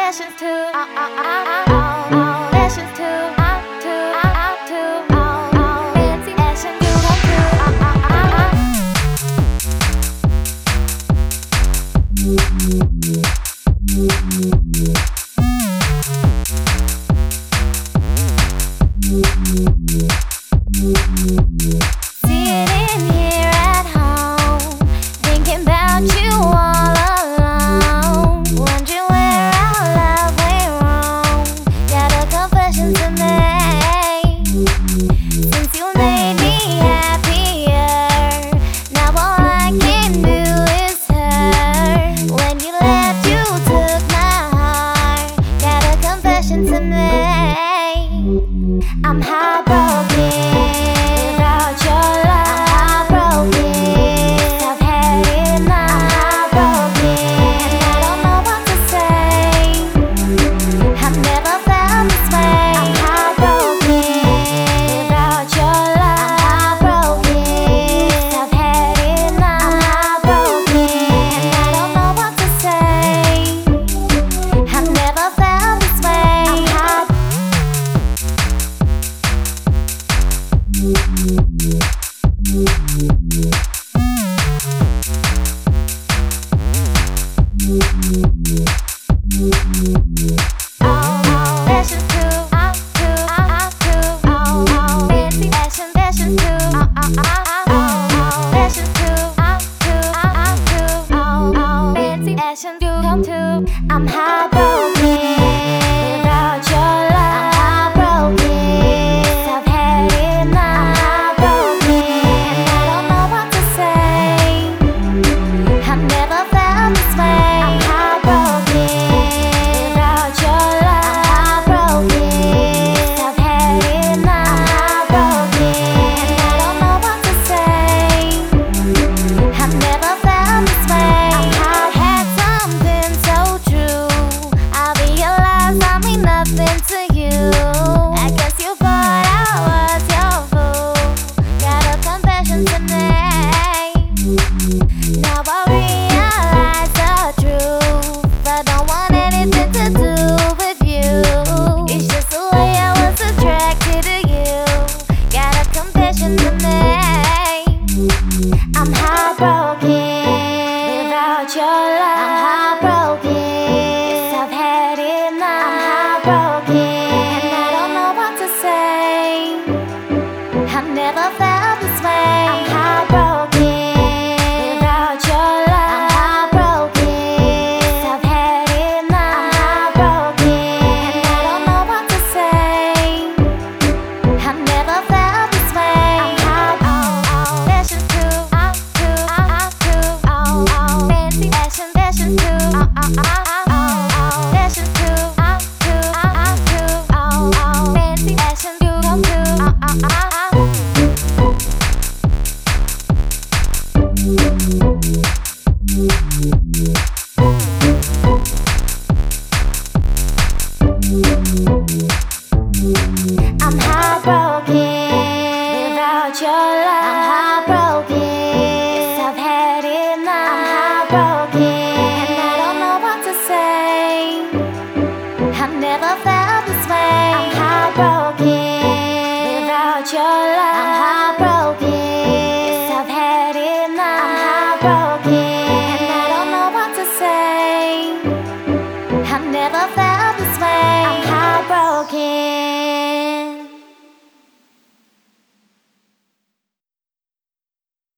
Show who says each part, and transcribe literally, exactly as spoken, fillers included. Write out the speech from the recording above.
Speaker 1: passion too. Uh, uh, uh, uh, uh, uh, passion too. Uh, too. Uh, uh, too. Uh, uh, fancy passion too. Come too. Uh, uh, uh, uh. Sitting here at home, thinking about you all alone, wondering where our love went wrong. Got a confession to make. Since you made me happier, now all I can do is hurt. When you left, you took my heart. Got a confession to make. I'm heartbroken without your love. I'm heartbroken, I've had enough. I'm heartbroken, and I don't know what to say. I've never felt this way. I'm heartbroken without your love. I'm heartbroken, I've had enough. I'm heartbroken, and I don't know what to say. I've never felt this way. I'm heartbroken. I'm heartbroken without your love. I'm heartbroken, I've had enough. I'm heartbroken, and I don't know what to say. I've never felt this way. I'm heartbroken without your love. I'm heartbroken, I've had enough. I'm heartbroken, and I don't know what to say. I've never felt this way. I'm heart had something so true. I realized I mean nothing to you. I guess you thought I was your fool. Got a confession to make. Now I realize the truth. I don't want anything to do with you. It's just the way I was attracted to you. Got a confession to make. I'm heartbroken without your love. I'm heartbroken, yes, I've had enough. I'm heartbroken, and I don't know what to say. I've never felt this way. I'm heartbroken without your love. I'm heartbroken, yes, I've had enough. I'm heartbroken, and I don't know what to say. I've never felt this way. I'm heartbroken, passion too. I'm too, I'm too, oh, oh, fancy passion, passion too. Oh, oh, oh, oh, oh, passion too. I'm too, I'm too, oh, oh, fancy passion too. Come too. Oh, oh, oh, oh.